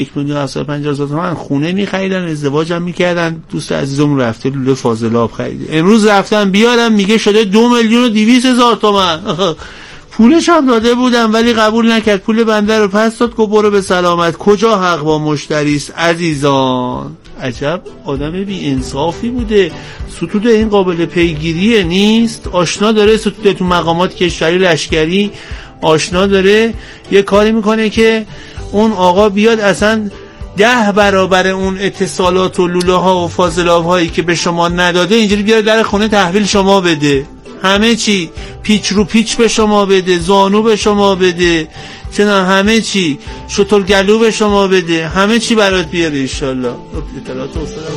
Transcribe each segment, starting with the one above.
1,750,000 تومان خونه می‌خریدن، ازدواجم می‌کردن. دوست عزیزم رفته لوله فاضلاب خریده، امروز رفتن بیارم میگه شده 2,200,000 تومان. پولش هم داده بودم ولی قبول نکرد، پول بنده رو پس داد، گفت برو به سلامت. کجا حق با مشتری است عزیزان؟ عجب آدم بی انصافی بوده. ستود این قابل پیگیریه نیست؟ آشنا داره ستود تو مقامات کشوری لشکری، آشنا داره یه کاری میکنه که اون آقا بیاد اصلا 10 برابر اون اتصالات و لوله ها و فاضلاب هایی که به شما نداده اینجوری بیاره در خونه تحویل شما بده. همه چی پیچ رو پیچ به شما بده، زانو به شما بده، چنان همه چی شتر گلو به شما بده، همه چی برات بیاره انشالله. اطلاعات اصلا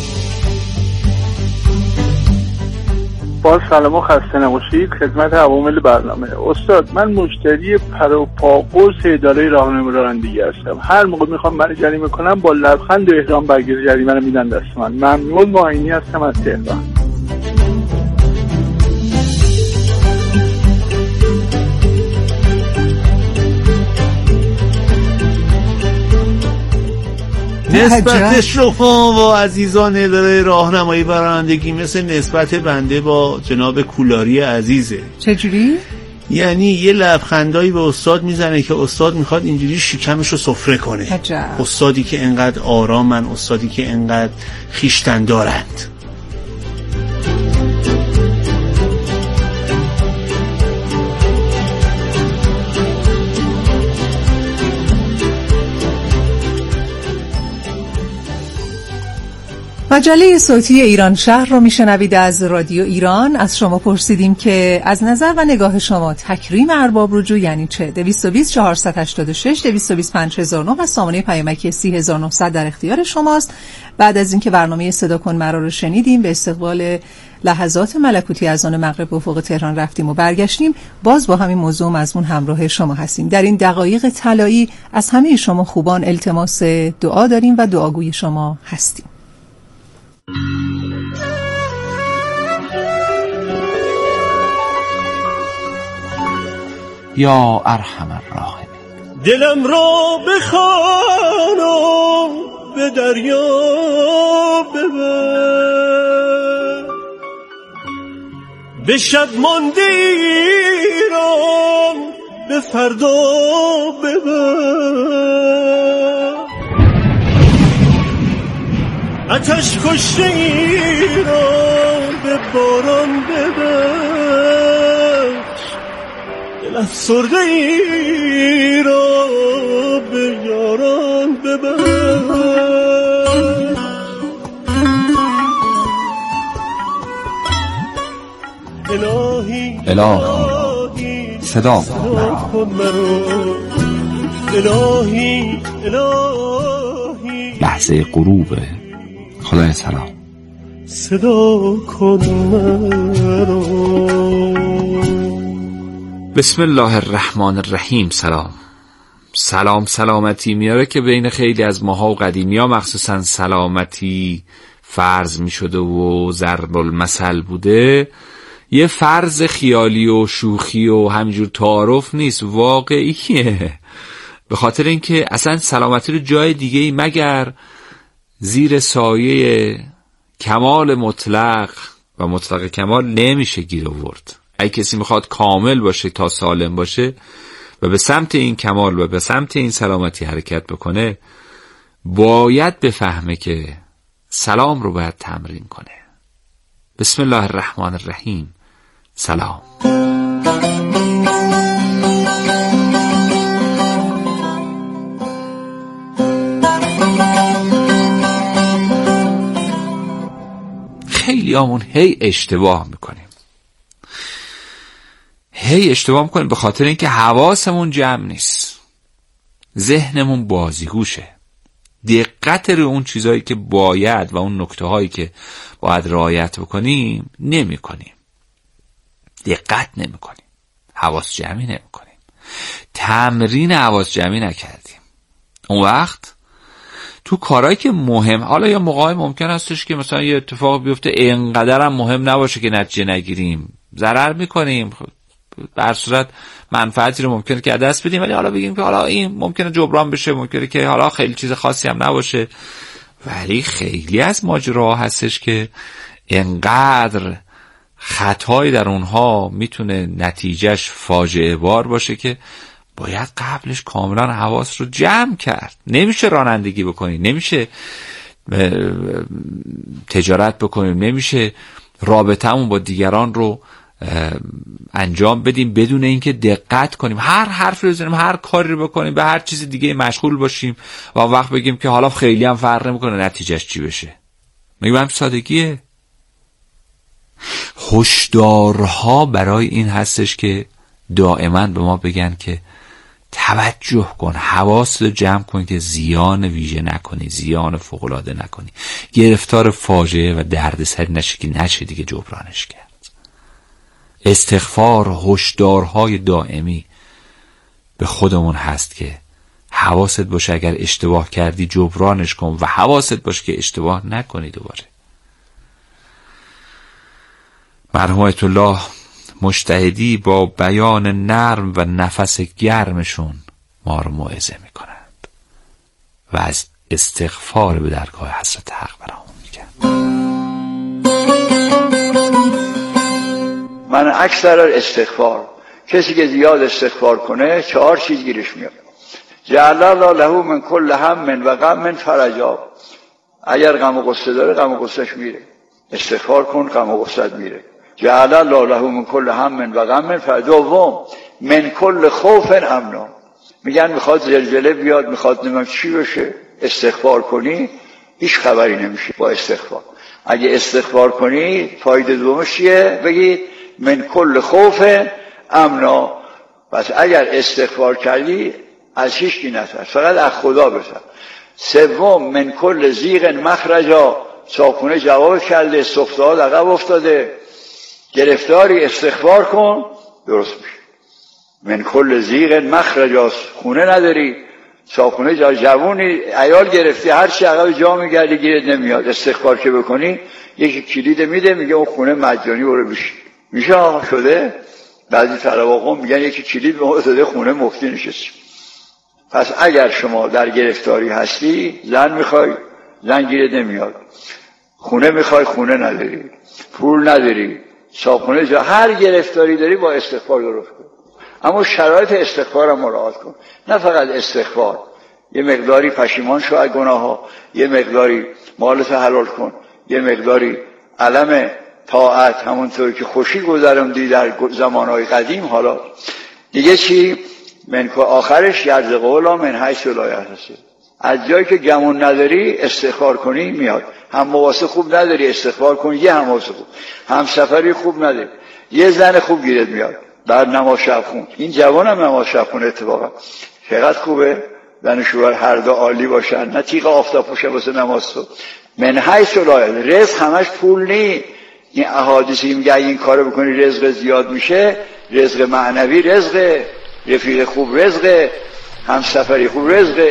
با سلام و خسته نباشید خدمت عوامل برنامه. استاد من مشتری پر و پا قرص اداره راهنمایی رانندگی هستم. هر موقع میخوام من جریمه کنم با لبخند و احترام برگیر جریمه رو میدن دست من. ممنون. معینی هستم از تهران. نسبت شما با عزیزان اداره راهنمایی و رانندگی مثل نسبت بنده با جناب کولاری عزیزه. چجوری؟ یعنی یه لبخندایی به استاد میزنه که استاد میخواد اینجوری شکمش رو سفره کنه. عجب. استادی که انقدر آرامن، استادی که انقدر خویشتن دارند. مجله صوتی ایران شهر رو میشنوید از رادیو ایران. از شما پرسیدیم که از نظر و نگاه شما تکریم ارباب رجوع یعنی چه؟ 220 486 225 5009 و سامانه پیامکی 30900 در اختیار شماست. بعد از اینکه برنامه صدا کن مرا رو شنیدیم، به استقبال لحظات ملکوتی از آن مغرب و افق تهران رفتیم و برگشتیم، باز با همین موضوع مضمون همراه شما هستیم. در این دقایق طلایی از همه شما خوبان التماس دعا داریم و دعاگوی شما هستیم. یا ارحم الراحمین. دلم را بخوان و به دریا ببر، به شب مانده ایران به فردا ببر، آتش کشته ایران به باران ببخش، دل افسرده ای را به یاران ببخش. الهی صدا کن مرا، الهی لحظه غروب. خدای سلام صدا کن مرا. بسم الله الرحمن الرحیم. سلامتی میاره که بین خیلی از ماها و قدیمی ها مخصوصا سلامتی فرض می شده و ضرب المثل بوده. یه فرض خیالی و شوخی و همینجور تعارف نیست، واقعیه. به خاطر اینکه اصلا سلامتی رو جای دیگه مگر زیر سایه کمال مطلق و مطلق کمال نمیشه گیر آورد. اگه کسی میخواد کامل باشه تا سالم باشه و به سمت این کمال و به سمت این سلامتی حرکت بکنه، باید بفهمه که سلام رو باید تمرین کنه. بسم الله الرحمن الرحیم. سلام. خیلی همون هی اشتباه میکنیم به خاطر اینکه حواسمون جمع نیست، ذهنمون بازیگوشه، دقت رو اون چیزایی که باید و اون نکته هایی که باید رعایت بکنیم نمی کنیم، دقت نمی کنیم، حواس جمعی نمی کنیم، تمرین حواس جمعی نکردیم. اون وقت تو کارهایی که مهم، حالا یا موقعی ممکن هستش که مثلا یه اتفاق بیفته اینقدر هم مهم نباشه که نتیجه نگیریم، ضرر میکنیم، به هر صورت منفعتی رو ممکنه که از دست بدیم، ولی حالا بگیم که حالا این ممکنه جبران بشه، ممکنه که حالا خیلی چیز خاصی هم نباشه. ولی خیلی از ماجراها هستش که انقدر خطایی در اونها میتونه نتیجهش فاجعه بار باشه که باید قبلش کاملا حواس رو جمع کرد. نمیشه رانندگی بکنی، نمیشه تجارت بکنیم، نمیشه رابطه‌مون با دیگران رو انجام بدیم بدون اینکه دقت کنیم، هر حرفی رو بزنیم، هر کاری رو بکنیم، به هر چیز دیگه مشغول باشیم و وقت بگیم که حالا خیلی هم فرق نمیکنه نتیجهش چی بشه. میگم هم سادگیه. هشدارها برای این هستش که دائما به ما بگن که توجه کن، حواست رو جمع کن که زیان ویژه نکنی، زیان فوق‌العاده نکنی، گرفتار فاجعه و دردسر نشی که نشه دیگه جبرانش کرد. استغفار، هشدارهای دائمی به خودمون هست که حواست باشه اگر اشتباه کردی جبرانش کن و حواست باشه که اشتباه نکنی دوباره. مرحوم آیت الله مجتهدی با بیان نرم و نفس گرمشون ما رو موعظه میکنند و از استغفار به درگاه حضرت حق برامون میگن. من اکثر استغفار، کسی که زیاد استغفار کنه 4 چیز گیرش میاد. جعل الله له من کل هم و غم فرجا. اگر غم و غصه داره غم و غصهش میره، استغفار کن غم و غصهت میره. جعل الله له من کل هم و غم فرجا. دوم من کل خوف امنا. میگن میخواد زلزله بیاد، میخواد نمیم چی بشه، استغفار کنی هیچ خبری نمیشه با استغفار. اگه استغفار کنی فایده دومش چیه؟ بگید من کل خوف امنا. پس اگر استغفار کردی از هیچ کی نترس، فقط از خدا بترس. سوم من کل ضیق مخرجا. چاپونه جواب کرده، سفته ها عقب افتاده، گرفتاری، استغفار کن درست میشه. من کل ضیق مخرجا. خونه نداری، چاپونه جوونی، عیال گرفتی، هر چی عقب جا میگردی گیرت نمیاد، استغفار که بکنی یکی کلید میده میگه اون خونه مجانی برو بشی. میشه آقا شده. بعضی طلباقا میگن یکی کلید به ما داده خونه مفتی نشستی. پس اگر شما در گرفتاری هستی، زن میخوای زن گیرت نمیاد، خونه میخوای خونه نداری، پول نداری، صاحبخونه جا، هر گرفتاری داری با استغفار درست کن. اما شرایط استغفار هم مراعات کن. نه فقط استغفار، یه مقداری پشیمان شو از گناه ها، یه مقداری مالت حلال کن، یه مقداری علم طاعت، همونطور که خوشی گذرمدی در زمانهای قدیم. حالا دیگه چی؟ من آخرش یرز قولا من حیث لا یحتسب. از جایی که گمون نداری استغفار کنی میاد. هم مواسه خوب نداری استغفار کنی، یه هم مواسه خوب، هم سفری خوب نداری، یه زن خوب گیرت میاد. بعد نماز شب خون. این جوان هم نماز شب خون اتفاقا چقدر خوبه، زن و شوهر هر دو عالی باشن، نه تیغ آفتاب پوشه واسه نماز تو. من حیث لا یحتسب. رزق همش پول نی. این احادیثی میگه این کارو بکنی رزق زیاد میشه. رزق معنوی رزق، رفیق خوب رزق، هم سفری خوب رزق.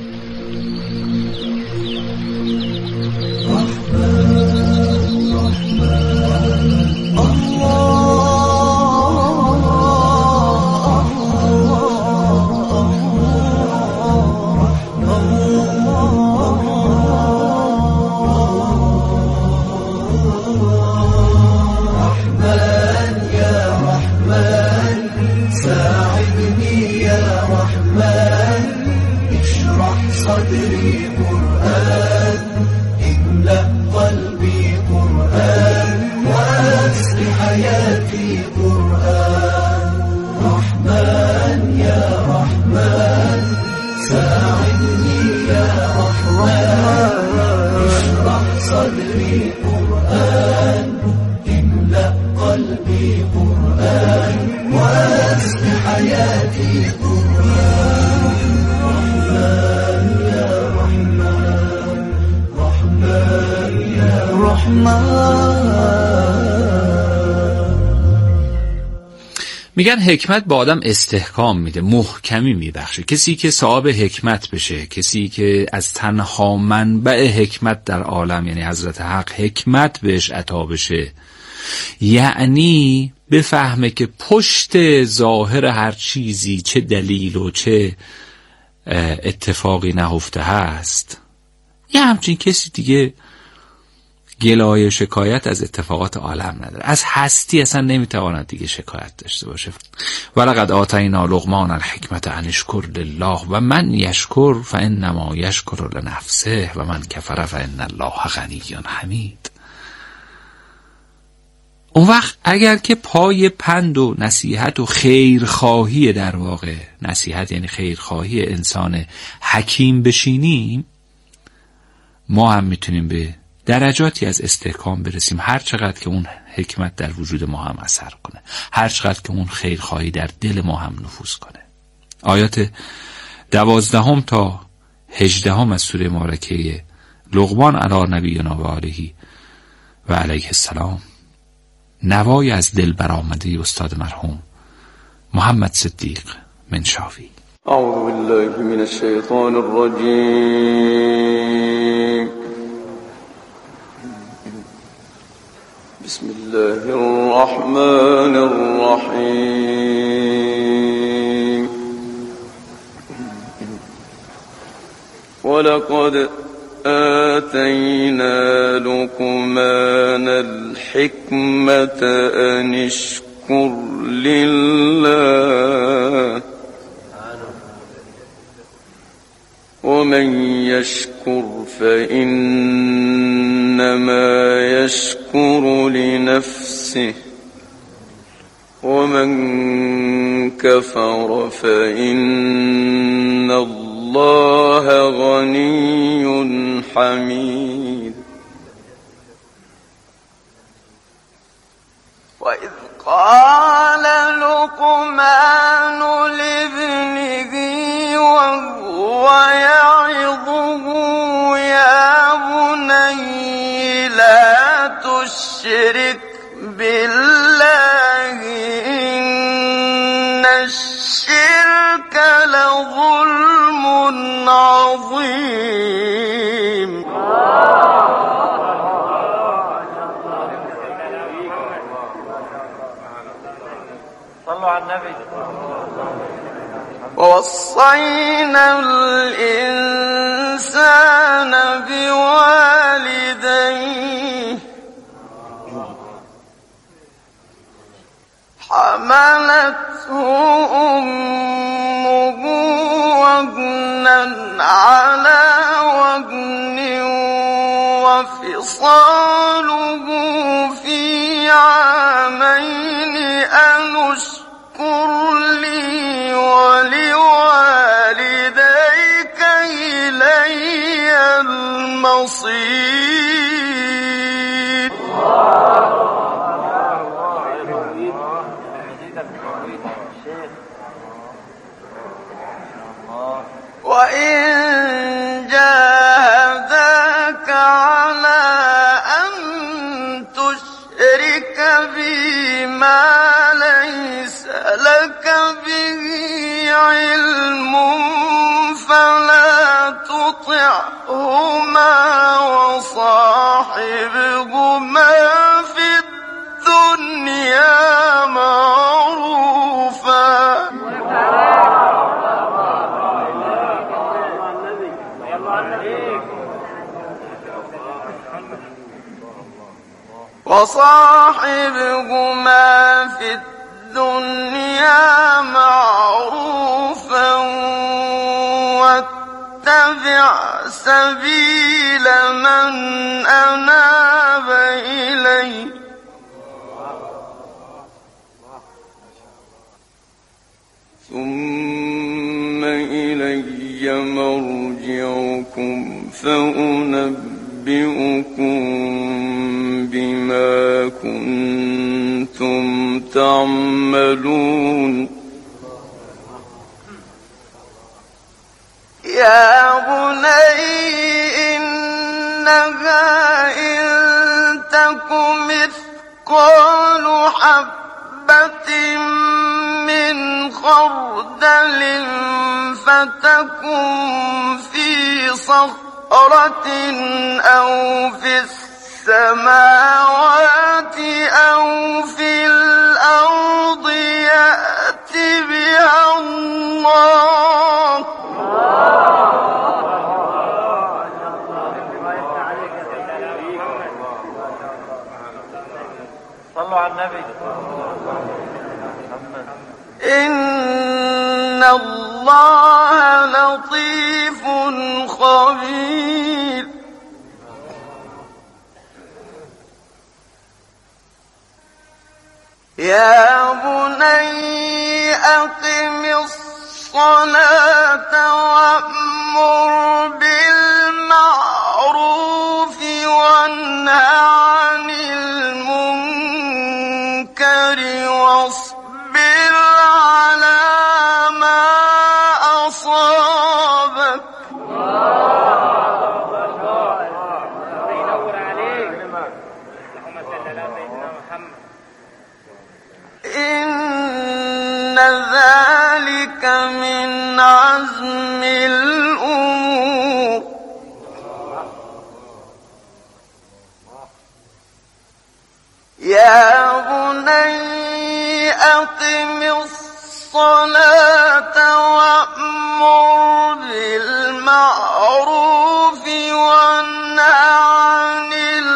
میگن حکمت به آدم استحکام میده، محکمی میبخشه. کسی که صاحب حکمت بشه، کسی که از تنها منبع حکمت در عالم یعنی حضرت حق حکمت بهش عطا بشه، یعنی بفهمه که پشت ظاهر هر چیزی چه دلیل و چه اتفاقی نهفته هست، یه همچین کسی دیگه گلایه شکایت از اتفاقات عالم نداره، از هستی اصلا نمیتواند دیگه شکایت داشته باشه. ولقد آتینا لقمان الحکمت ان اشکر لله و من یشکر فانما یشکر لنفسه و من کفر فان الله غنی حمید. اون وقت اگر که پای پند و نصیحت و خیرخواهی، در واقع نصیحت یعنی خیرخواهی انسان حکیم بشینیم، ما هم میتونیم به درجاتی از استحکام برسیم، هر چقدر که اون حکمت در وجود ما هم اثر کنه، هر چقدر که اون خیرخواهی در دل ما هم نفوذ کنه. آیات 12 تا 18 از سوره مبارکه لقمان علی نبینا و آله و علیه السلام نوای از دل برآمده استاد مرحوم محمد صدیق منشاوی. اعوذ بالله من الشیطان الرجیم. بسم الله الرحمن الرحیم. ولقد آتینا لقمان الحکمت ان اشکر لله ومن يشكر فإنما يشكر لنفسه ومن كفر فإن الله غني حميد. وإذ قال لقمان لابنه وهو يعظه يا بني لا تشرك بالله إن الشرك لظلم عظيم. صلوا على النبي. ووصينا الإنسان بوالديه حملته أمه وهنا على وهن وفصاله في عامين أن اشكر لي ولوالديك إلي المصير. وإن جاهداك على أن تشرك بي ما ليس لك به علم فلا تطعهما وصاحبهما في الدنيا معروفا. وصاحبهما في الدنيا معروفا واتبع سبيل من أناب إلي ثم إلي مرجعكم فأنبئكم بما كنتم تعملون. يا بني إنها إن تك مثقال حبة من خردل فتكن في صخرة أو في السماوات أو في الأرض يأت بها الله. صلوا على النبي. إن الله لطيف خبير. يا بني أقم الصلاة وأمر بالمعروف وانه عن المنكر واصبر على ما أصابك. إن ذلك من عزم الأمور. يا بني أقم الصلاة وأمر بالمعروف وانه عن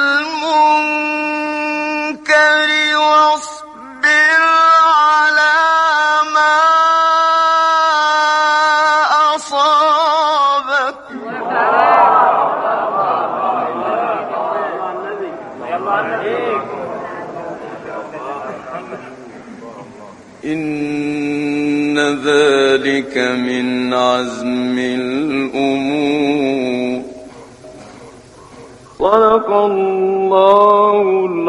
المنكر واصبر على ما أصابك. إن ذلك من عزم الأمور. صدق الله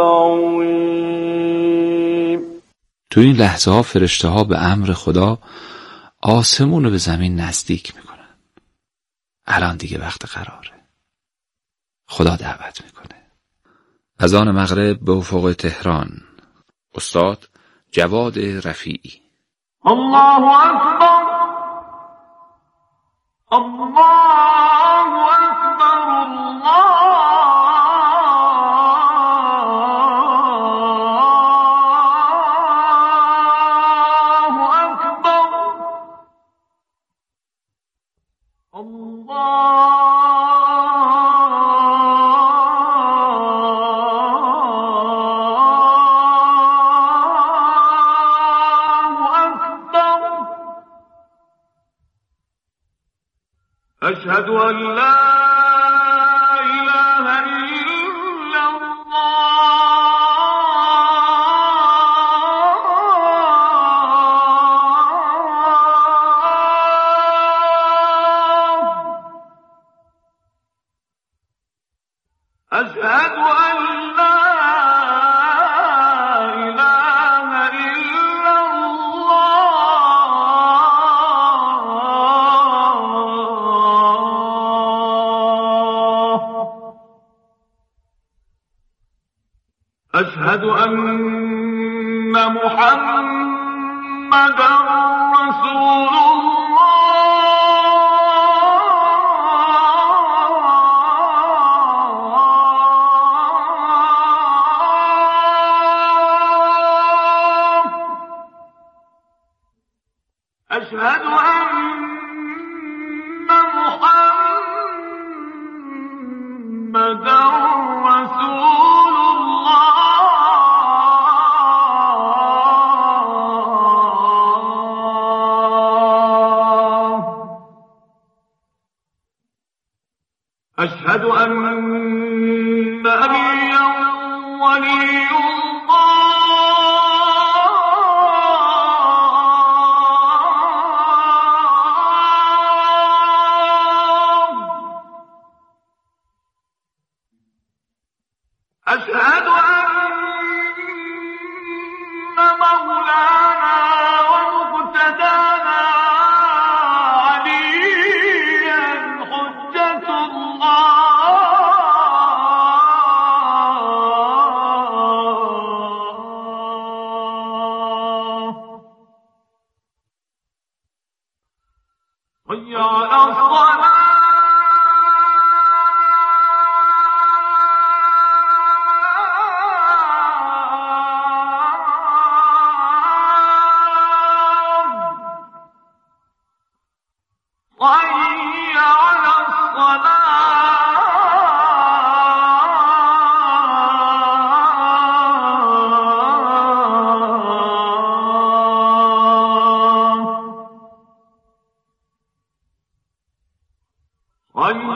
العظیم. تو این لحظه ها فرشته ها به امر خدا آسمون رو به زمین نزدیک میکنن. الان دیگه وقت قراره. خدا دعوت میکنه. اذان مغرب به افق تهران. استاد جواد رفیعی. الله اکبر، الله اکبر، الله اکبر، أشهد أن لا إله إلا الله. أشهد أن لا إله إلا أشهد أن محمدا رسول الله. أشهد أن محمدا رسول أشهد أن أبيا ولي الله. أشهد أن مولانا ومقتدانا عليا حجة الله. حي على الصلاة.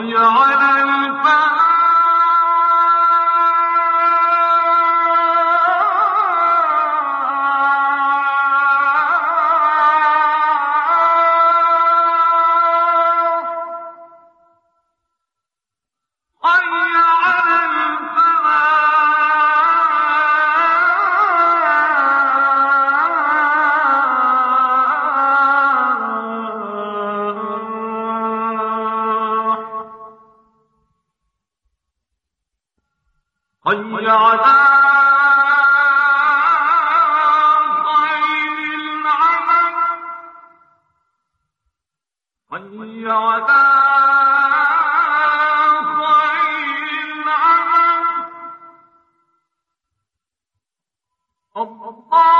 حي على الفلاح حي على خير العمل حي على خير العمل الله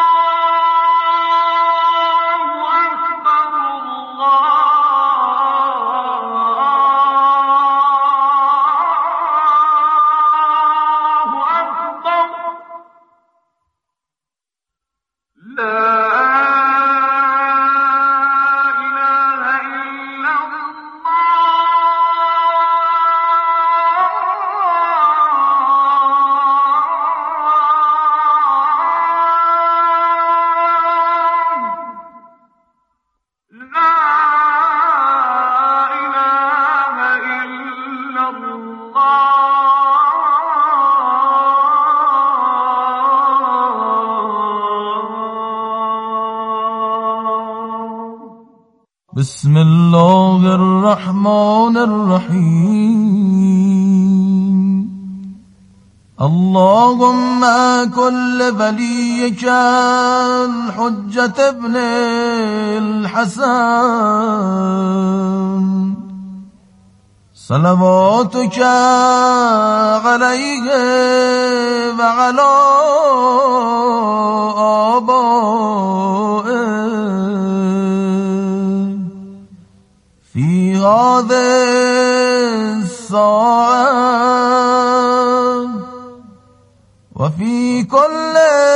بسم الله الرحمن الرحيم اللهم كل وليك الحجة ابن الحسن صلواتك عليه وعلى آبائه في هذه الساعة وفي كل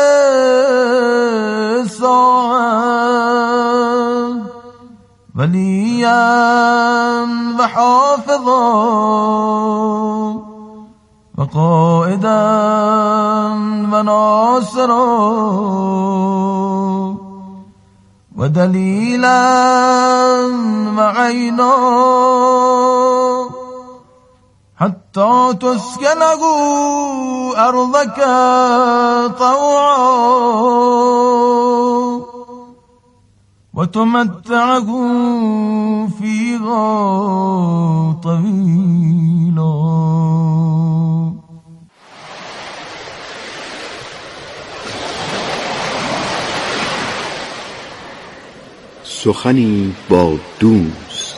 ساعة وليا وحافظا وقائدا وناصرا ودليلا وعينا حتى تسكنه أرضك طوعا وتمتعه فيها طويلا. سخنی با دوست.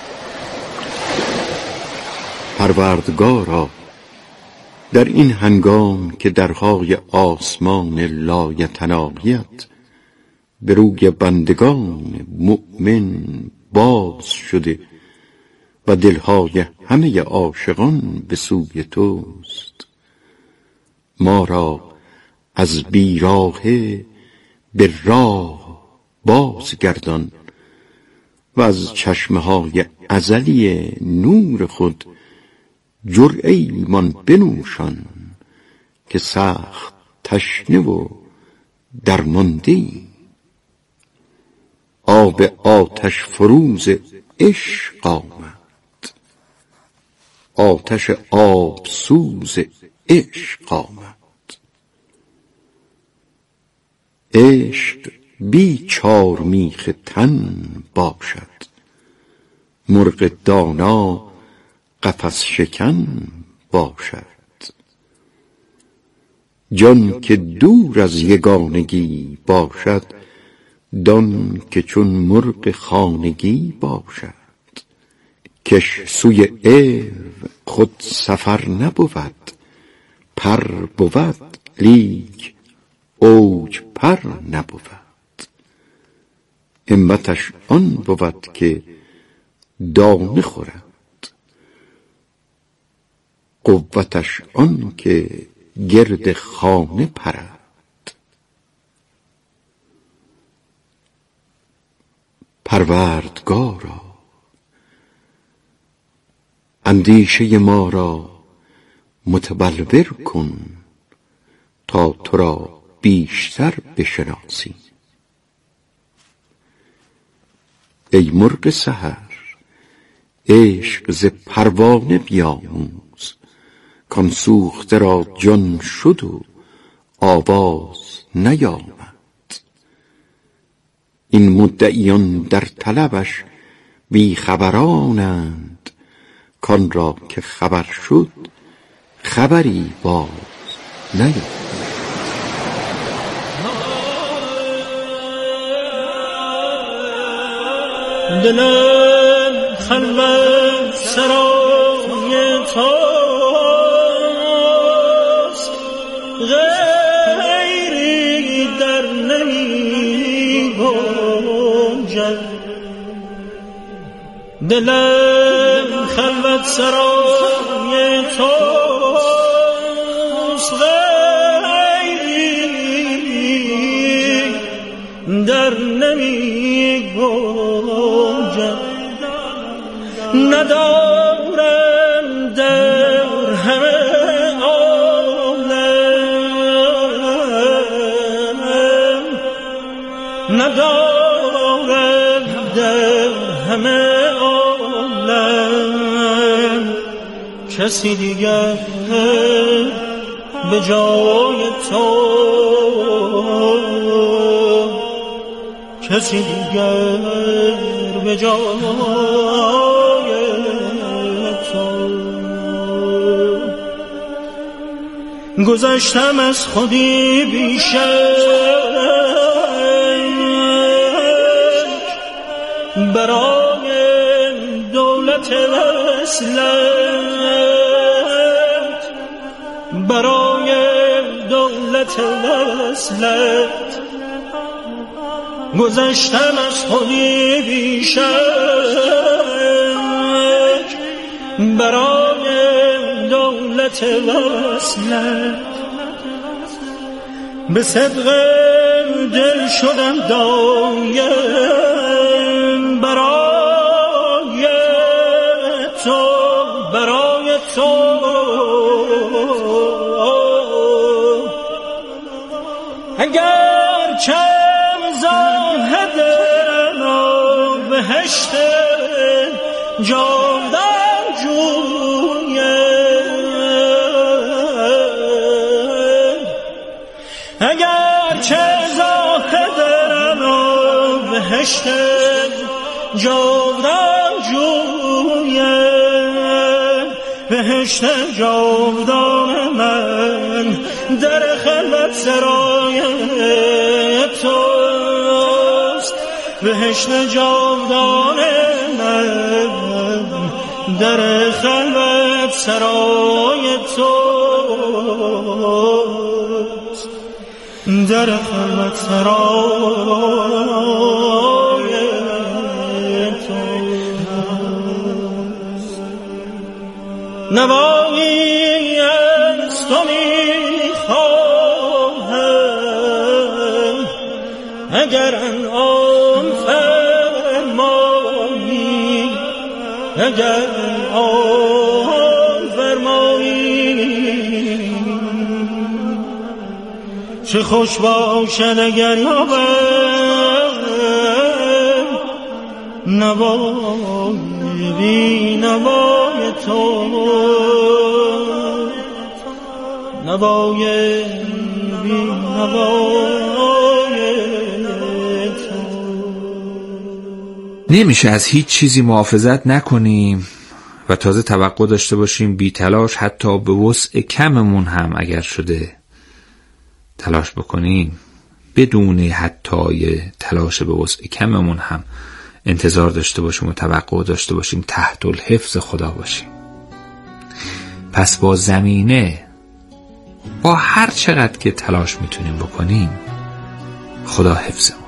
پروردگارا، در این هنگام که درهای آسمان لایتناهیت به روی بندگان مؤمن باز شده و دلهای همه عاشقان به سوی توست، ما را از بیراهه به راه بازگردان و از چشمه‌های ازلی نور خود جرعه ایمان بنوشان که سخت تشنه و درمانده‌ایم. آب آتش فروز عشق آمد، آتش آب سوز عشق آمد. عشق بی چارمیخ تن باشد، مرغ دانا قفس شکن باشد. جان که دور از یگانگی باشد، دان که چون مرغ خانگی باشد. کش سوی عیو خود سفر نبود، پر بود لیک اوج پر نبود. همتش آن بود که دانه خورد، قوتش آن که گرد خانه پرد. پروردگارا، اندیشه ما را متبلور کن تا تو را بیشتر بشناسیم. ای مرغ سحر عشق ز پروانه بیاموز، کان سوخته را جان شد و آواز نیامد. این مدعیان در طلبش بی خبرانند، کان را که خبر شد خبری باز نیامد. دلم خلوت سرای توست، غیری در نمی گنجد. دلم خلوت سرای توست، غیری در نمی گنجد. ندارم در همه عالم، ندارم در همه عالم کسی دیگر به جای تو، کسی دیگر به جای تو. گذشتم از خودی بیشک برای دولت وصلت، برای دولت وصلت. گذشتم از خودی بیشک برای دولت وصلت. به صدق دل شدم دایم برای تو، برای تو. اگر چم زاهد بهشت جاودان جوید، اگر چه زاهد بهشت جاودان جوید، بهشت جاودان من در خلوت سرای توست. بهشت جاودان من در خلوت سرای توست، در خلوت سرای توست. نوایی از تو میخواهم اگر انعام فرمایی، اگر انعام فرمایی. چه خوش باشد اگر یابم نوای بی نوای تو، نوای بی نوای تو. نمیشه از هیچ چیزی محافظت نکنیم و تازه توقع داشته باشیم بی تلاش حتی به وسع کممون هم اگر شده تلاش بکنیم، بدون حتی تلاش به وسع کممون هم انتظار داشته باشیم و توقع داشته باشیم تحت الحفظ خدا باشیم. پس با زمینه، با هر چقدر که تلاش میتونیم بکنیم، خدا حفظ